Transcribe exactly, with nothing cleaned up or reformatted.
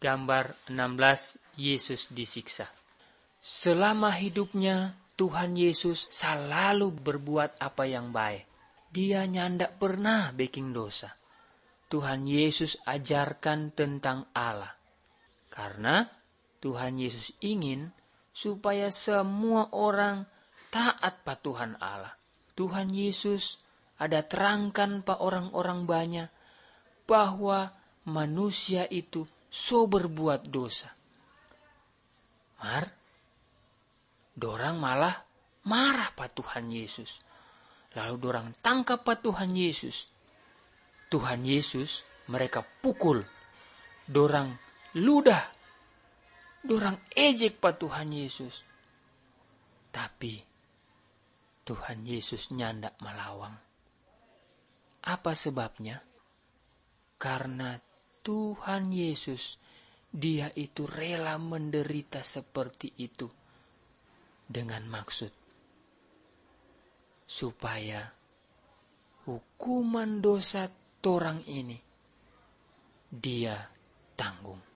Gambar enam belas, Yesus disiksa. Selama hidupnya, Tuhan Yesus selalu berbuat apa yang baik. Dia nyandak pernah bikin dosa. Tuhan Yesus ajarkan tentang Allah. Karena Tuhan Yesus ingin supaya semua orang taat pa Tuhan Allah. Tuhan Yesus ada terangkan pa orang-orang banyak bahwa manusia itu so berbuat dosa. Mar, dorang malah marah pa Tuhan Yesus. Lalu dorang tangkap pa Tuhan Yesus. Tuhan Yesus mereka pukul. Dorang ludah. Dorang ejek pa Tuhan Yesus. Tapi Tuhan Yesus nyandak melawang. Apa sebabnya? Karena Tuhan Yesus, dia itu rela menderita seperti itu. Dengan maksud supaya hukuman dosa torang ini dia tanggung.